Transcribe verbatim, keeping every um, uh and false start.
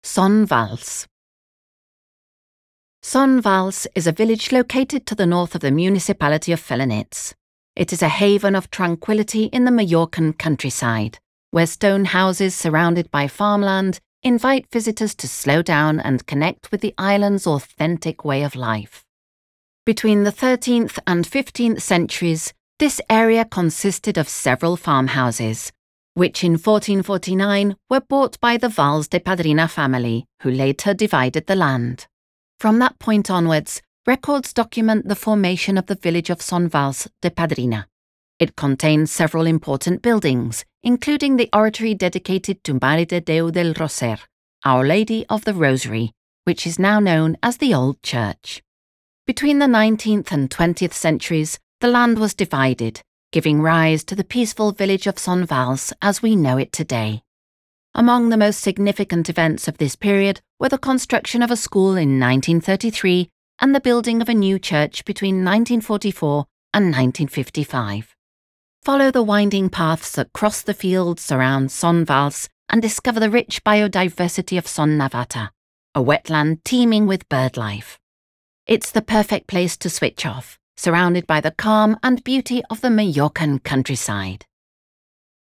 Son Valls. Son Valls is a village located to the north of the municipality of Felanitz. It is a haven of tranquility in the Mallorcan countryside, where stone houses surrounded by farmland invite visitors to slow down and connect with the island's authentic way of life. Between the thirteenth and fifteenth centuries, this area consisted of several farmhouses, which in fourteen forty-nine were bought by the Valls de Padrina family, who later divided the land. From that point onwards, records document the formation of the village of Son Valls de Padrina. It contains several important buildings, including the oratory dedicated to Mare de Déu del Roser, Our Lady of the Rosary, which is now known as the Old Church. Between the nineteenth and twentieth centuries, the land was divided, giving rise to the peaceful village of Son Valls as we know it today. Among the most significant events of this period were the construction of a school in nineteen thirty-three and the building of a new church between nineteen forty-four and nineteen fifty-five. Follow the winding paths that cross the fields around Son Valls and discover the rich biodiversity of Son Navata, a wetland teeming with birdlife. It's the perfect place to switch off, surrounded by the calm and beauty of the Mallorcan countryside.